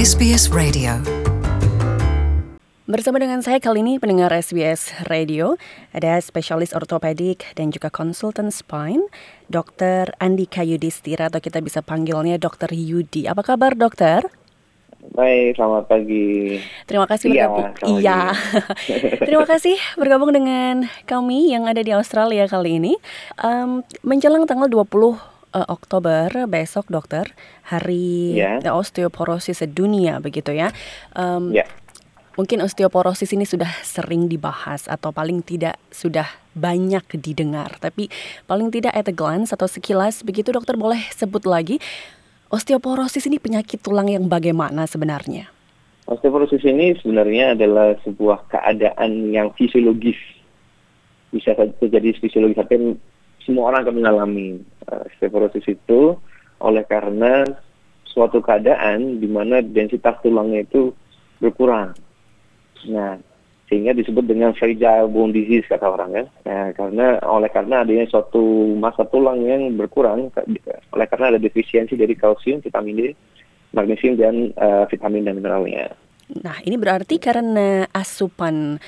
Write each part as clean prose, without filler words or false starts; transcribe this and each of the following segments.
SBS Radio. Bersama dengan saya kali ini pendengar SBS Radio, ada spesialis ortopedik dan juga konsultan spine, Dr. Andika Yudhistira atau kita bisa panggilnya Dr. Yudi. Apa kabar dokter? Baik, selamat pagi. Terima kasih bergabung. Terima kasih bergabung dengan kami yang ada di Australia kali ini. Menjelang tanggal 20 Oktober besok dokter, hari osteoporosis sedunia begitu ya. Mungkin osteoporosis ini sudah sering dibahas atau paling tidak sudah banyak didengar. Tapi paling tidak at a glance atau sekilas begitu dokter boleh sebut lagi, osteoporosis ini penyakit tulang yang bagaimana sebenarnya? Osteoporosis ini sebenarnya adalah sebuah keadaan yang fisiologis. Bisa terjadi fisiologis, tapi semua orang akan mengalami osteoporosis itu oleh karena suatu keadaan di mana densitas tulangnya itu berkurang. Nah, sehingga disebut dengan fragile bone disease kata orang kan. Nah, karena adanya suatu massa tulang yang berkurang oleh karena ada defisiensi dari kalsium, vitamin D, magnesium dan vitamin dan mineralnya. Nah, ini berarti karena asupan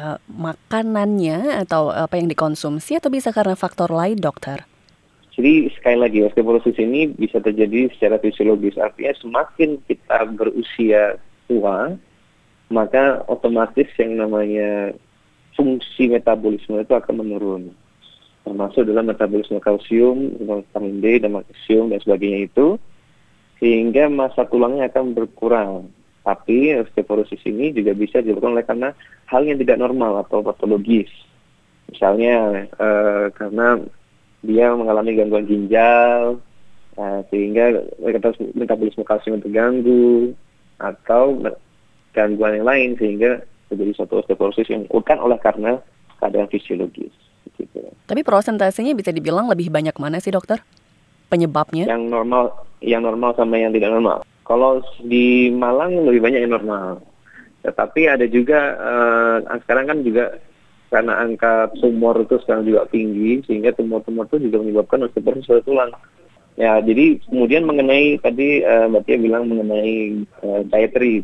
makanannya atau apa yang dikonsumsi atau bisa karena faktor lain, dokter? Jadi sekali lagi osteoporosis ini bisa terjadi secara fisiologis. Artinya semakin kita berusia tua, maka otomatis yang namanya fungsi metabolisme itu akan menurun. Termasuk dalam metabolisme kalsium, vitamin D, dan magnesium, dan sebagainya itu. Sehingga massa tulangnya akan berkurang. Tapi osteoporosis ini juga bisa disebabkan oleh karena hal yang tidak normal atau patologis. Misalnya karena dia mengalami gangguan ginjal, sehingga metabolisme kalsium terganggu, atau gangguan yang lain sehingga terjadi suatu osteoporosis yang bukan oleh karena keadaan fisiologis. Gitu. Tapi prosentasenya bisa dibilang lebih banyak mana sih dokter penyebabnya? Yang normal sama yang tidak normal. Kalau di Malang lebih banyak yang normal. Tetapi ada juga sekarang kan juga karena angka tumor itu sekarang juga tinggi sehingga tumor-tumor itu juga menyebabkan osteoporosis pada tulang. Ya, jadi kemudian mengenai tadi Mbak Tia bilang mengenai dietary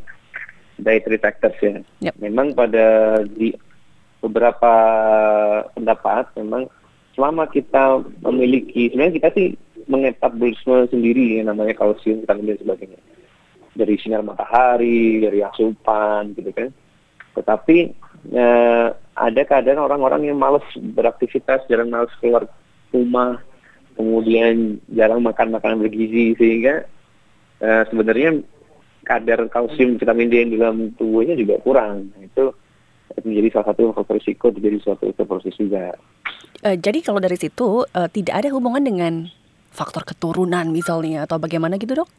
factors ya. Yep. Memang di beberapa pendapat memang selama kita memiliki, sebenarnya kita sih mengetabolisme sendiri yang namanya kalsium, vitamin dan sebagainya. Dari sinar matahari, dari asupan gitu kan. Tetapi ada keadaan orang-orang yang malas beraktivitas, jarang malas keluar rumah, kemudian jarang makan makanan bergizi sehingga sebenarnya kadar kalsium, vitamin D di dalam tubuhnya juga kurang. Itu menjadi salah satu faktor risiko terjadi suatu osteoporosis juga. Jadi kalau dari situ tidak ada hubungan dengan faktor keturunan misalnya atau bagaimana gitu dok?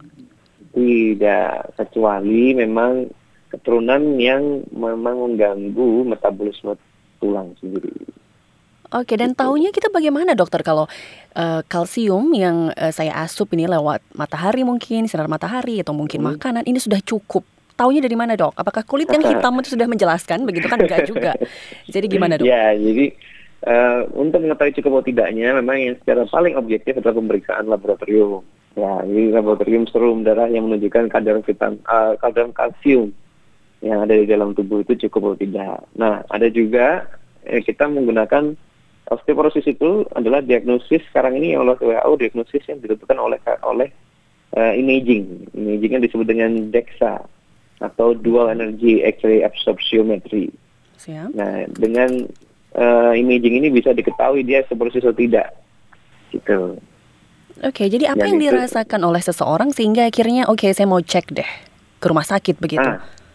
Tidak, kecuali memang keturunan yang memang mengganggu metabolisme tulang sendiri. Oke, dan tahunya kita bagaimana dokter kalau kalsium yang saya asup ini lewat matahari mungkin, sinar matahari atau mungkin makanan ini sudah cukup. Taunya dari mana dok? Apakah kulit yang hitam itu sudah menjelaskan? Begitu kan enggak juga. Jadi gimana dok? Ya, jadi untuk mengetahui cukup atau tidaknya memang yang secara paling objektif adalah pemeriksaan laboratorium. Ya, ini laboratorium serum darah yang menunjukkan kadar kalsium yang ada di dalam tubuh itu cukup atau tidak. Nah, ada juga kita menggunakan osteoporosis itu adalah diagnosis sekarang ini oleh WHO, diagnosis yang ditentukan oleh imaging. Imagingnya disebut dengan DEXA atau Dual Energy X-ray Absorptiometry. Siap. Nah, dengan imaging ini bisa diketahui dia osteoporosis atau tidak. Gitu. Oke, jadi apa yang dirasakan oleh seseorang sehingga akhirnya saya mau cek deh ke rumah sakit begitu?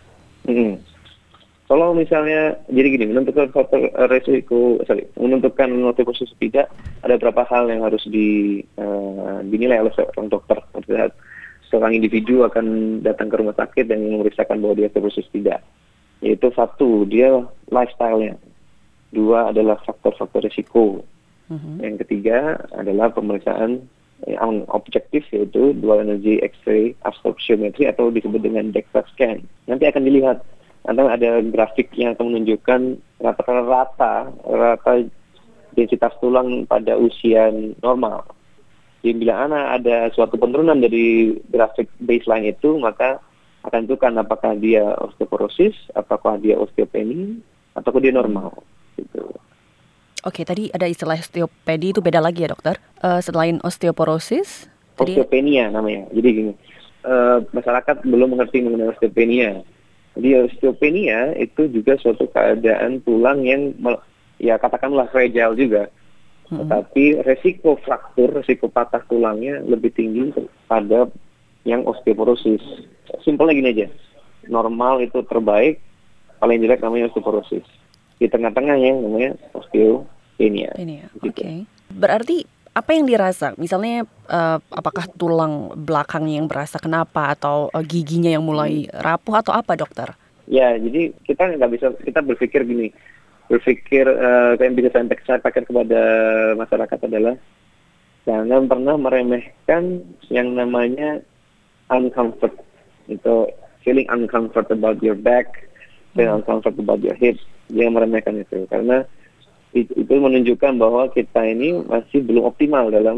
Kalau misalnya, jadi gini, menentukan faktor menentukan osteoporosis tidak, ada beberapa hal yang harus dinilai oleh seorang dokter. Seorang individu akan datang ke rumah sakit dan memeriksakan bahwa dia osteoporosis tidak. Yaitu satu, dia lifestyle-nya. Dua adalah faktor-faktor risiko. Yang ketiga adalah pemeriksaan yang objektif yaitu Dual Energy X-ray Absorptiometry atau disebut dengan DEXA scan. Nanti akan dilihat ada grafik yang akan menunjukkan rata densitas tulang pada usia normal. Jadi bila ada suatu penurunan dari grafik baseline itu, maka akan tentukan apakah dia osteoporosis, apakah dia osteopenia, atau dia normal. Gitu. Oke, tadi ada istilah osteopedi, itu beda lagi ya dokter? Selain osteoporosis? Osteopenia namanya. Jadi gini, masyarakat belum mengerti mengenai osteopenia. Jadi osteopenia itu juga suatu keadaan tulang yang ya katakanlah fragile juga. Tetapi resiko fraktur, resiko patah tulangnya lebih tinggi pada yang osteoporosis. Simpelnya gini aja, normal itu terbaik, paling jelek namanya osteoporosis. Di tengah-tengahnya namanya osteopenia. Gitu. Oke. Berarti apa yang dirasa? Misalnya apakah tulang belakangnya yang berasa kenapa, atau giginya yang mulai rapuh, atau apa dokter? Ya, jadi kita nggak bisa, kita berpikir gini, yang bisa saya sampaikan kepada masyarakat adalah jangan pernah meremehkan yang namanya uncomfort, itu feeling uncomfort about your back, feeling uncomfort about your hips, jangan meremehkan itu, karena itu menunjukkan bahwa kita ini masih belum optimal dalam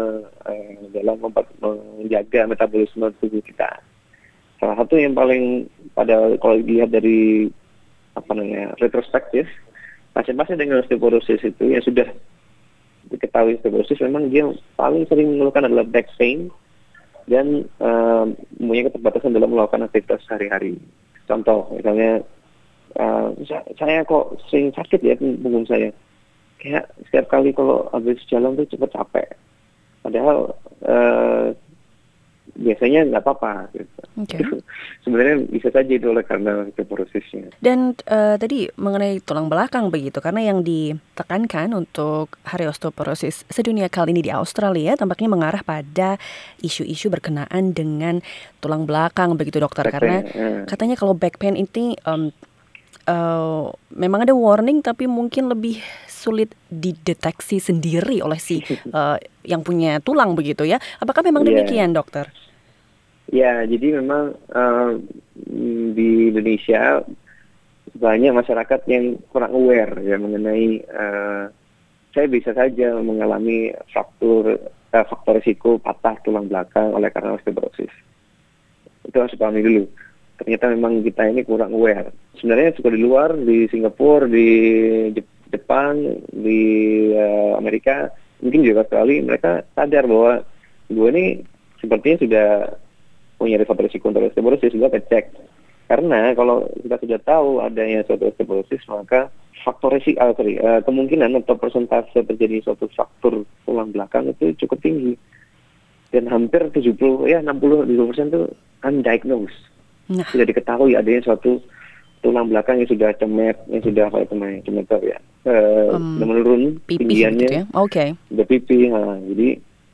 menjaga metabolisme tubuh kita. Salah satu yang paling kalau dilihat dari retrospektif, pasien-pasien dengan osteoporosis itu yang sudah diketahui osteoporosis memang dia paling sering mengeluhkan adalah back pain dan mempunyai keterbatasan dalam melakukan aktivitas sehari-hari. Contoh, misalnya saya kok sering sakit ya punggung saya. Kayak setiap kali kalau habis jalan tuh cepat capek. Padahal biasanya nggak apa-apa. Gitu. Okay. Sebenarnya bisa saja itu oleh karena osteoporosisnya. Dan tadi mengenai tulang belakang begitu, karena yang ditekankan untuk Hari Osteoporosis Sedunia kali ini di Australia tampaknya mengarah pada isu-isu berkenaan dengan tulang belakang begitu dokter. Karena katanya kalau back pain ini memang ada warning, tapi mungkin lebih sulit dideteksi sendiri oleh si yang punya tulang begitu ya. Apakah memang demikian dokter? Ya, jadi memang di Indonesia banyak masyarakat yang kurang aware ya mengenai saya bisa saja mengalami faktor risiko patah tulang belakang oleh karena osteoporosis. Itu harus dipahami dulu. Ternyata memang kita ini kurang aware. Sebenarnya juga di luar, di Singapura, di Jepang, di Amerika, mungkin juga Australia, mereka sadar bahwa gue ini sepertinya sudah punya risiko untuk osteoporosis, juga cek. Karena kalau kita sudah tahu adanya suatu osteoporosis, maka kemungkinan atau persentase terjadi suatu fraktur tulang belakang itu cukup tinggi. Dan hampir 60% itu undiagnosed. Sudah diketahui adanya suatu tulang belakang yang sudah cemet, yang sudah cemeter ya, menurun tinggiannya, gitu ya? Sudah pipi. Jadi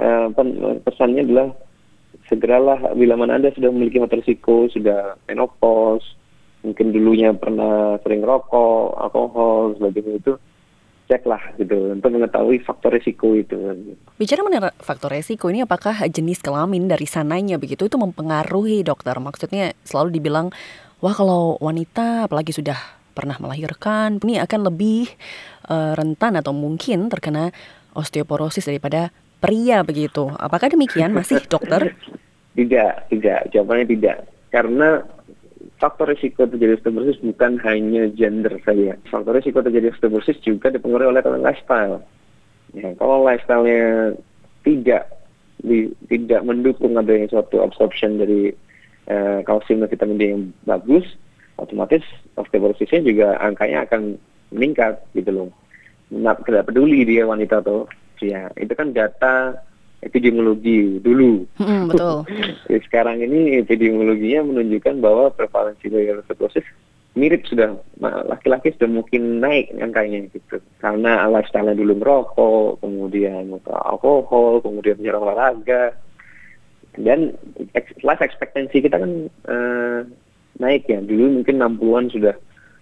pesannya adalah segeralah bila mana Anda sudah memiliki risiko, sudah menopause, mungkin dulunya pernah sering rokok, alkohol, sebagainya, itu ceklah gitu untuk mengetahui faktor risiko itu. Bicara mengenai faktor risiko ini, apakah jenis kelamin dari sananya begitu itu mempengaruhi dokter? Maksudnya selalu dibilang, wah kalau wanita apalagi sudah pernah melahirkan ini akan lebih rentan atau mungkin terkena osteoporosis daripada pria begitu. Apakah demikian masih dokter? Tidak. Jawabannya tidak. Karena faktor risiko terjadi osteoporosis bukan hanya gender saja. Faktor risiko terjadi osteoporosis juga dipengaruhi oleh lifestyle. Ya, kalau lifestyle-nya tidak mendukung adanya suatu absorption dari kalsium dan vitamin D yang bagus, otomatis osteoporosisnya juga angkanya akan meningkat gitu loh. Tidak peduli dia wanita atau pria. Itu kan data epidemiologi dulu. Betul. Sekarang ini epidemiologinya menunjukkan bahwa prevalensi dari osteoporosis mirip, sudah laki-laki sudah mungkin naik angkanya gitu. Karena lifestyle-nya dulu merokok, kemudian alkohol, kemudian jarang olahraga. Dan life expectancy kita kan naik ya. Dulu mungkin 60-an sudah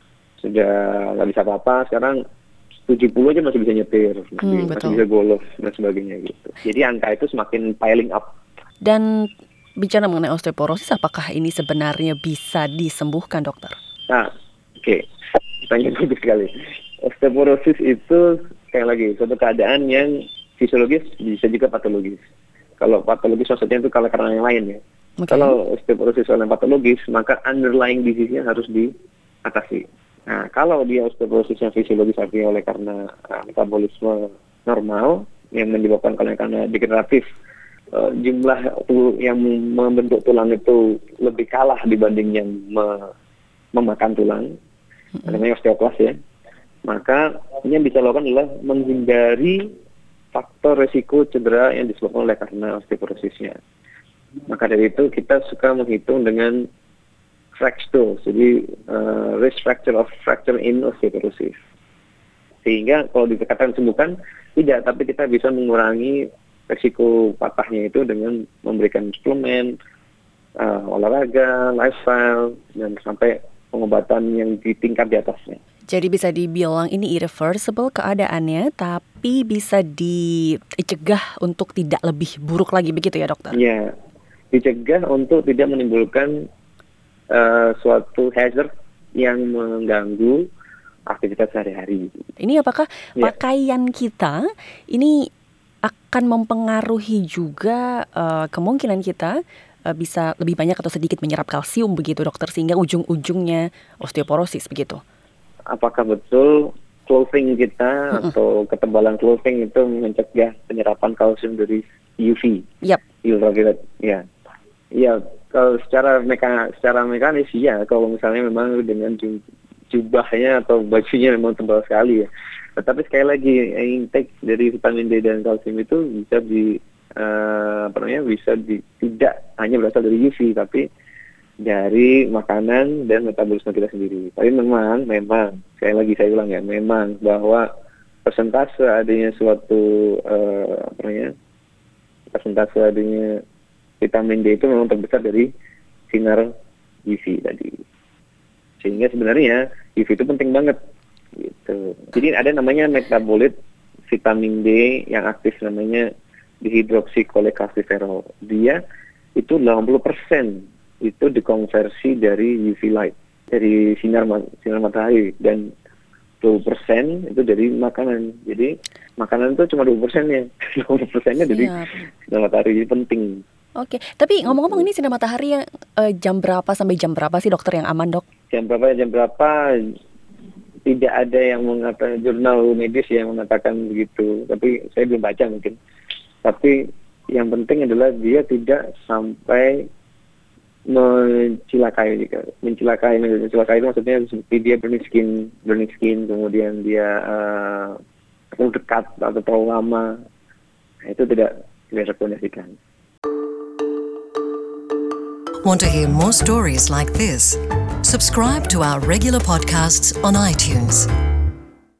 nggak bisa apa-apa, sekarang 70 aja masih bisa nyetir, masih bisa golf dan sebagainya gitu. Jadi angka itu semakin piling up. Dan bicara mengenai osteoporosis, apakah ini sebenarnya bisa disembuhkan, dokter? Oke. Pertanyaan bagus sekali. Osteoporosis itu sekali lagi suatu keadaan yang fisiologis, bisa juga patologis. Kalau patologis maksudnya itu karena yang lain ya. Okay. Kalau osteoporosis oleh patologis, maka underlying disease-nya harus diatasi. Nah, kalau dia osteoporosisnya fisiologis artinya oleh karena metabolisme normal yang menyebabkan karena degeneratif, jumlah yang membentuk tulang itu lebih kalah dibanding yang memakan tulang, namanya osteoklas ya. Maka yang bisa dilakukan adalah menghindari faktor resiko cedera yang disebabkan oleh karena osteoporosisnya. Maka dari itu kita suka menghitung dengan fracture, jadi risk fracture in osteoporosis. Sehingga kalau dikatakan sembuhkan, tidak, tapi kita bisa mengurangi risiko patahnya itu dengan memberikan suplemen, olahraga, lifestyle, dan sampai pengobatan yang di tingkat di atasnya. Jadi bisa dibilang ini irreversible keadaannya, tapi bisa dicegah untuk tidak lebih buruk lagi, begitu ya dokter? Iya, dicegah untuk tidak menimbulkan suatu hazard yang mengganggu aktivitas sehari-hari. Ini apakah pakaian kita ini akan mempengaruhi juga kemungkinan kita bisa lebih banyak atau sedikit menyerap kalsium begitu dokter, sehingga ujung-ujungnya osteoporosis begitu? Apakah betul clothing kita atau ketebalan clothing itu mencegah penyerapan kalsium dari UV? Ultraviolet, ya. Ya, kalau secara mekanis ya, kalau misalnya memang dengan jubahnya atau bajunya memang tebal sekali ya. Tetapi sekali lagi intake dari vitamin D dan kalsium itu bisa tidak hanya berasal dari UV, tapi dari makanan dan metabolisme kita sendiri. Tapi memang sekali lagi saya ulang ya, memang bahwa persentase adanya persentase adanya vitamin D itu memang terbesar dari sinar UV tadi. Sehingga sebenarnya UV itu penting banget gitu. Jadi ada namanya metabolit vitamin D yang aktif, namanya dihidroksikolekasiferol. Dia itu 80% itu dikonversi dari UV light, dari sinar matahari, dan 20% itu dari makanan. Jadi makanan itu cuma 20% ya. 20%-nya dari sinar matahari, jadi penting. Oke, tapi ngomong-ngomong ini sinar matahari yang jam berapa sampai jam berapa sih dokter yang aman, dok? Jam berapa tidak ada yang mengatakan, jurnal medis yang mengatakan begitu, tapi saya belum baca mungkin. Tapi yang penting adalah dia tidak sampai mencelakai itu maksudnya seperti dia burning skin, kemudian dia terlalu dekat atau terlalu lama. Itu tidak rekomendasikan. Want to hear more stories like this? Subscribe to our regular podcasts on iTunes.